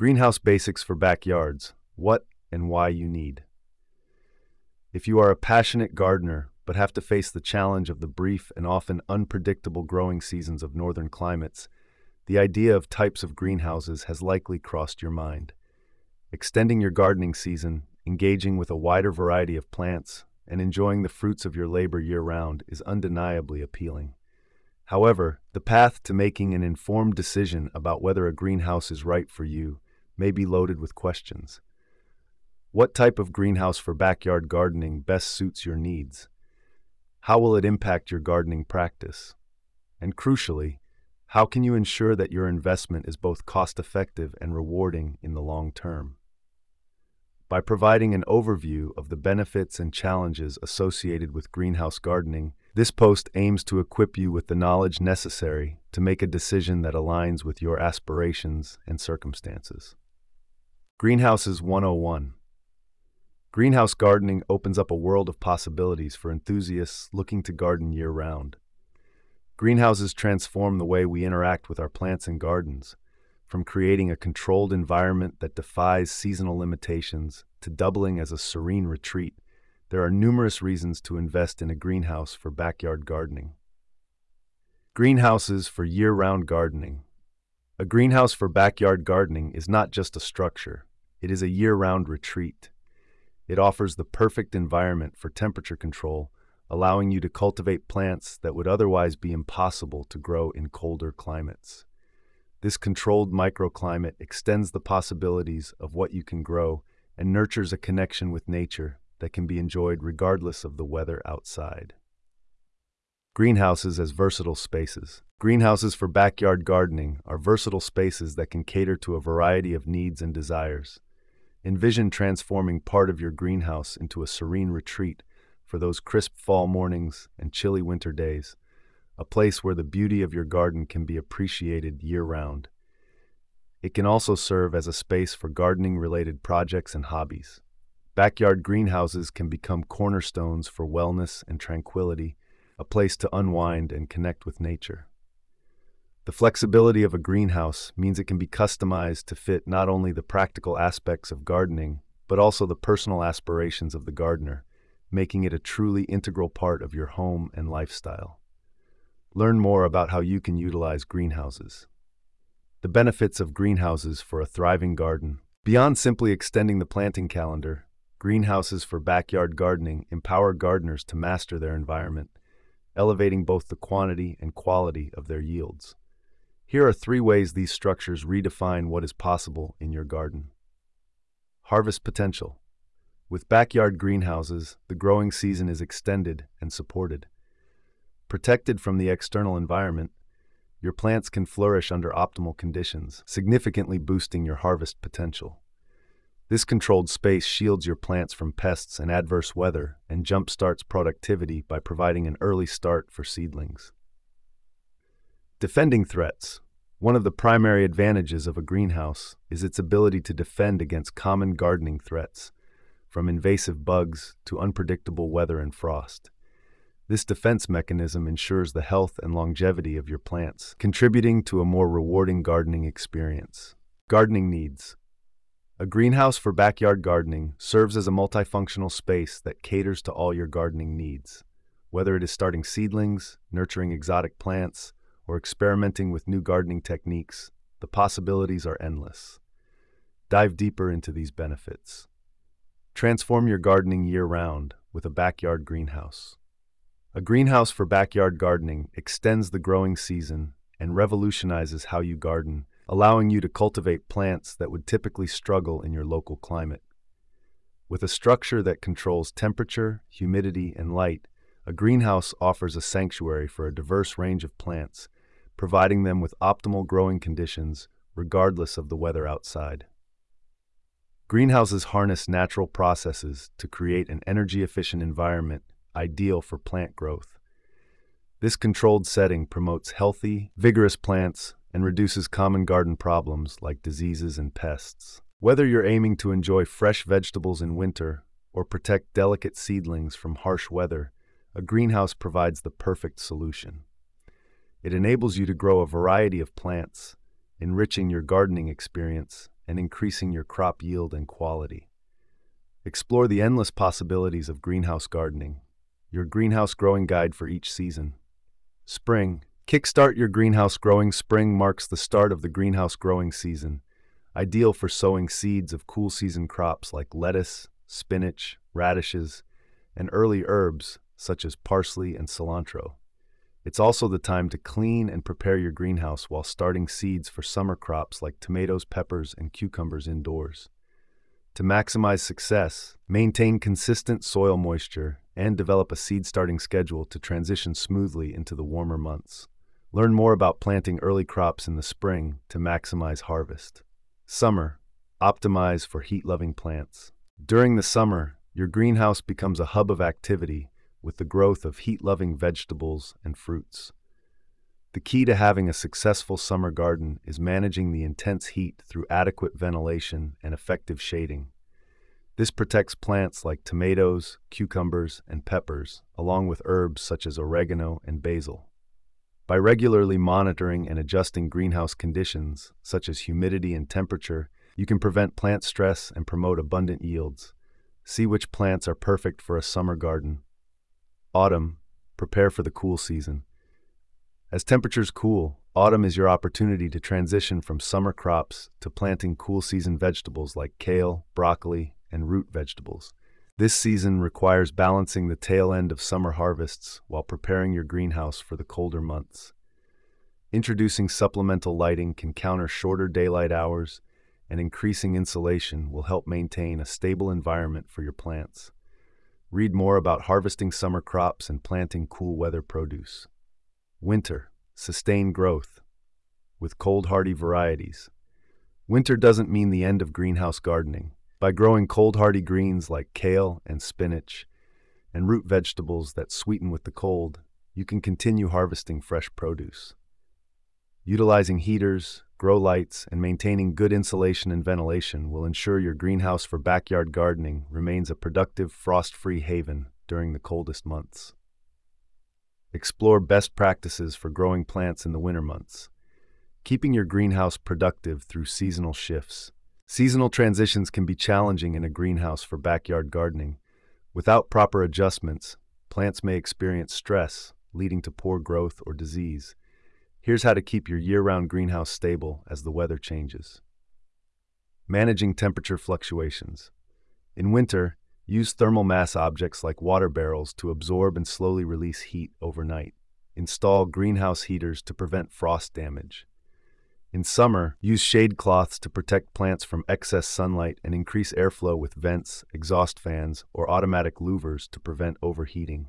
Greenhouse basics for backyards: what and why you need. If you are a passionate gardener but have to face the challenge of the brief and often unpredictable growing seasons of northern climates, the idea of types of greenhouses has likely crossed your mind. Extending your gardening season, engaging with a wider variety of plants, and enjoying the fruits of your labor year-round is undeniably appealing. However, the path to making an informed decision about whether a greenhouse is right for you may be loaded with questions. What type of greenhouse for backyard gardening best suits your needs? How will it impact your gardening practice? And crucially, how can you ensure that your investment is both cost-effective and rewarding in the long term? By providing an overview of the benefits and challenges associated with greenhouse gardening, this post aims to equip you with the knowledge necessary to make a decision that aligns with your aspirations and circumstances. Greenhouses 101. Greenhouse gardening opens up a world of possibilities for enthusiasts looking to garden year-round. Greenhouses transform the way we interact with our plants and gardens, from creating a controlled environment that defies seasonal limitations to doubling as a serene retreat. There are numerous reasons to invest in a greenhouse for backyard gardening. Greenhouses for year-round gardening. A greenhouse for backyard gardening is not just a structure, it is a year-round retreat. It offers the perfect environment for temperature control, allowing you to cultivate plants that would otherwise be impossible to grow in colder climates. This controlled microclimate extends the possibilities of what you can grow and nurtures a connection with nature that can be enjoyed regardless of the weather outside. Greenhouses as versatile spaces. Greenhouses for backyard gardening are versatile spaces that can cater to a variety of needs and desires. Envision transforming part of your greenhouse into a serene retreat for those crisp fall mornings and chilly winter days, a place where the beauty of your garden can be appreciated year-round. It can also serve as a space for gardening-related projects and hobbies. Backyard greenhouses can become cornerstones for wellness and tranquility, a place to unwind and connect with nature. The flexibility of a greenhouse means it can be customized to fit not only the practical aspects of gardening, but also the personal aspirations of the gardener, making it a truly integral part of your home and lifestyle. Learn more about how you can utilize greenhouses. The benefits of greenhouses for a thriving garden. Beyond simply extending the planting calendar, greenhouses for backyard gardening empower gardeners to master their environment, elevating both the quantity and quality of their yields. Here are 3 ways these structures redefine what is possible in your garden. Harvest potential. With backyard greenhouses, the growing season is extended and supported. Protected from the external environment, your plants can flourish under optimal conditions, significantly boosting your harvest potential. This controlled space shields your plants from pests and adverse weather and jumpstarts productivity by providing an early start for seedlings. Defending threats. One of the primary advantages of a greenhouse is its ability to defend against common gardening threats, from invasive bugs to unpredictable weather and frost. This defense mechanism ensures the health and longevity of your plants, contributing to a more rewarding gardening experience. Gardening needs. A greenhouse for backyard gardening serves as a multifunctional space that caters to all your gardening needs. Whether it is starting seedlings, nurturing exotic plants, or experimenting with new gardening techniques, the possibilities are endless. Dive deeper into these benefits. Transform your gardening year-round with a backyard greenhouse. A greenhouse for backyard gardening extends the growing season and revolutionizes how you garden, allowing you to cultivate plants that would typically struggle in your local climate. With a structure that controls temperature, humidity, and light, a greenhouse offers a sanctuary for a diverse range of plants, providing them with optimal growing conditions regardless of the weather outside. Greenhouses harness natural processes to create an energy-efficient environment ideal for plant growth. This controlled setting promotes healthy, vigorous plants and reduces common garden problems like diseases and pests. Whether you're aiming to enjoy fresh vegetables in winter or protect delicate seedlings from harsh weather, a greenhouse provides the perfect solution. It enables you to grow a variety of plants, enriching your gardening experience and increasing your crop yield and quality. Explore the endless possibilities of greenhouse gardening, your greenhouse growing guide for each season. Spring. Kickstart your greenhouse growing. Spring marks the start of the greenhouse growing season, ideal for sowing seeds of cool season crops like lettuce, spinach, radishes, and early herbs such as parsley and cilantro. It's also the time to clean and prepare your greenhouse while starting seeds for summer crops like tomatoes, peppers, and cucumbers indoors. To maximize success, maintain consistent soil moisture and develop a seed starting schedule to transition smoothly into the warmer months. Learn more about planting early crops in the spring to maximize harvest. Summer. Optimize for heat-loving plants. During the summer, your greenhouse becomes a hub of activity with the growth of heat-loving vegetables and fruits. The key to having a successful summer garden is managing the intense heat through adequate ventilation and effective shading. This protects plants like tomatoes, cucumbers, and peppers, along with herbs such as oregano and basil. By regularly monitoring and adjusting greenhouse conditions, such as humidity and temperature, you can prevent plant stress and promote abundant yields. See which plants are perfect for a summer garden. Autumn. Prepare for the cool season. As temperatures cool, autumn is your opportunity to transition from summer crops to planting cool season vegetables like kale, broccoli, and root vegetables. This season requires balancing the tail end of summer harvests while preparing your greenhouse for the colder months. Introducing supplemental lighting can counter shorter daylight hours, and increasing insulation will help maintain a stable environment for your plants. Read more about harvesting summer crops and planting cool weather produce. Winter. Sustain growth with cold-hardy varieties. Winter doesn't mean the end of greenhouse gardening. By growing cold-hardy greens like kale and spinach and root vegetables that sweeten with the cold, you can continue harvesting fresh produce. Utilizing heaters, grow lights, and maintaining good insulation and ventilation will ensure your greenhouse for backyard gardening remains a productive, frost-free haven during the coldest months. Explore best practices for growing plants in the winter months. Keeping your greenhouse productive through seasonal shifts. Seasonal transitions can be challenging in a greenhouse for backyard gardening. Without proper adjustments, plants may experience stress, leading to poor growth or disease. Here's how to keep your year-round greenhouse stable as the weather changes. Managing temperature fluctuations. In winter, use thermal mass objects like water barrels to absorb and slowly release heat overnight. Install greenhouse heaters to prevent frost damage. In summer, use shade cloths to protect plants from excess sunlight and increase airflow with vents, exhaust fans, or automatic louvers to prevent overheating.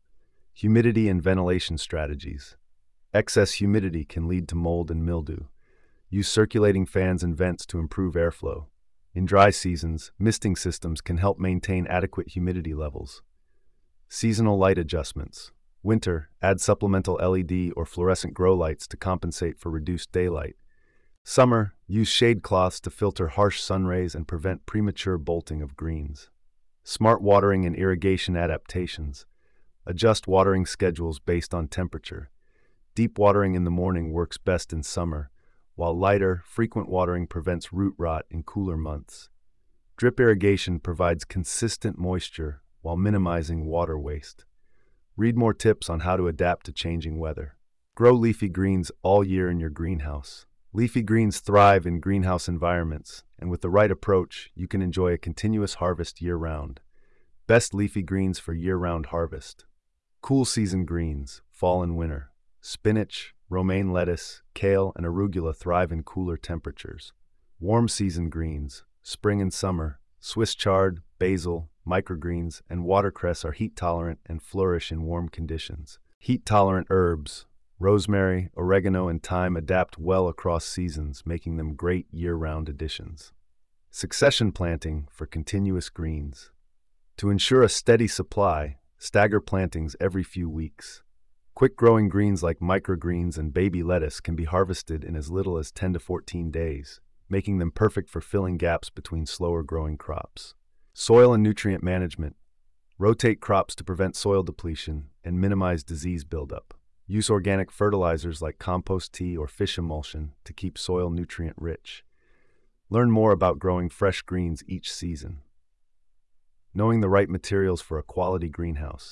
Humidity and ventilation strategies. Excess humidity can lead to mold and mildew. Use circulating fans and vents to improve airflow. In dry seasons, misting systems can help maintain adequate humidity levels. Seasonal light adjustments. Winter, add supplemental LED or fluorescent grow lights to compensate for reduced daylight. Summer, use shade cloths to filter harsh sun rays and prevent premature bolting of greens. Smart watering and irrigation adaptations. Adjust watering schedules based on temperature. Deep watering in the morning works best in summer, while lighter, frequent watering prevents root rot in cooler months. Drip irrigation provides consistent moisture while minimizing water waste. Read more tips on how to adapt to changing weather. Grow leafy greens all year in your greenhouse. Leafy greens thrive in greenhouse environments, and with the right approach, you can enjoy a continuous harvest year-round. Best leafy greens for year-round harvest. Cool season greens, fall and winter. Spinach, romaine lettuce, kale, and arugula thrive in cooler temperatures. Warm season greens, spring and summer. Swiss chard, basil, microgreens, and watercress are heat-tolerant and flourish in warm conditions. Heat-tolerant herbs, rosemary, oregano, and thyme adapt well across seasons, making them great year-round additions. Succession planting for continuous greens. To ensure a steady supply, stagger plantings every few weeks. Quick-growing greens like microgreens and baby lettuce can be harvested in as little as 10 to 14 days, making them perfect for filling gaps between slower-growing crops. Soil and nutrient management. Rotate crops to prevent soil depletion and minimize disease buildup. Use organic fertilizers like compost tea or fish emulsion to keep soil nutrient-rich. Learn more about growing fresh greens each season. Knowing the right materials for a quality greenhouse.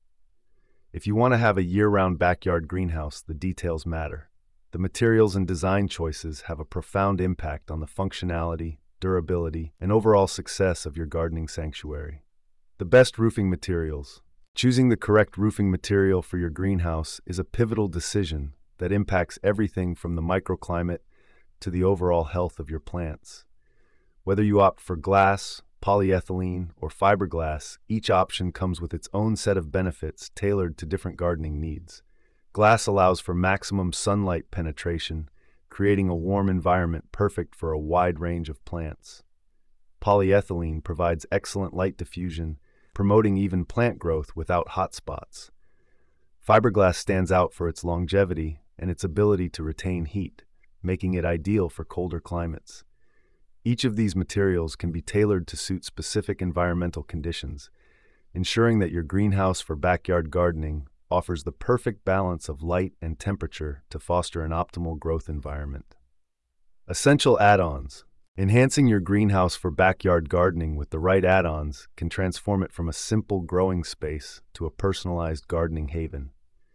If you want to have a year-round backyard greenhouse, the details matter. The materials and design choices have a profound impact on the functionality, durability, and overall success of your gardening sanctuary. The best roofing materials. Choosing the correct roofing material for your greenhouse is a pivotal decision that impacts everything from the microclimate to the overall health of your plants. Whether you opt for glass, polyethylene, or fiberglass, each option comes with its own set of benefits tailored to different gardening needs. Glass allows for maximum sunlight penetration, creating a warm environment perfect for a wide range of plants. Polyethylene provides excellent light diffusion, promoting even plant growth without hot spots. Fiberglass stands out for its longevity and its ability to retain heat, making it ideal for colder climates. Each of these materials can be tailored to suit specific environmental conditions, ensuring that your greenhouse for backyard gardening offers the perfect balance of light and temperature to foster an optimal growth environment. Essential add-ons. Enhancing your greenhouse for backyard gardening with the right add-ons can transform it from a simple growing space to a personalized gardening haven.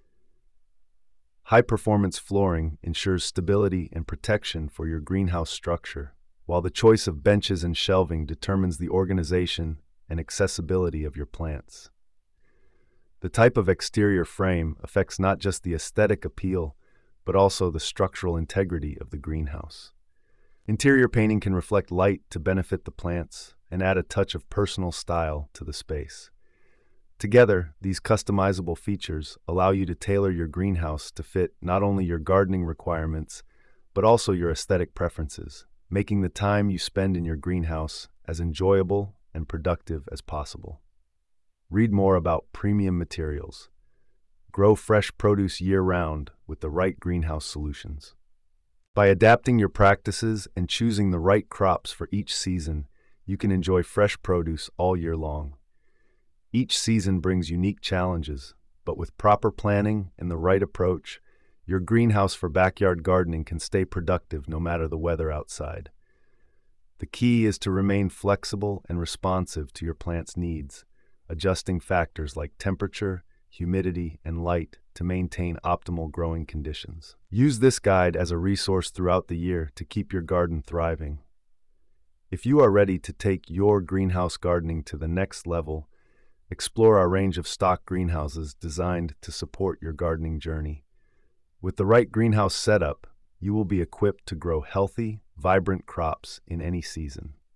High-performance flooring ensures stability and protection for your greenhouse structure, while the choice of benches and shelving determines the organization and accessibility of your plants. The type of exterior frame affects not just the aesthetic appeal, but also the structural integrity of the greenhouse. Interior painting can reflect light to benefit the plants and add a touch of personal style to the space. Together, these customizable features allow you to tailor your greenhouse to fit not only your gardening requirements, but also your aesthetic preferences, making the time you spend in your greenhouse as enjoyable and productive as possible. Read more about premium materials. Grow fresh produce year-round with the right greenhouse solutions. By adapting your practices and choosing the right crops for each season, you can enjoy fresh produce all year long. Each season brings unique challenges, but with proper planning and the right approach, your greenhouse for backyard gardening can stay productive no matter the weather outside. The key is to remain flexible and responsive to your plant's needs, adjusting factors like temperature, humidity, and light to maintain optimal growing conditions. Use this guide as a resource throughout the year to keep your garden thriving. If you are ready to take your greenhouse gardening to the next level, explore our range of stock greenhouses designed to support your gardening journey. With the right greenhouse setup, you will be equipped to grow healthy, vibrant crops in any season.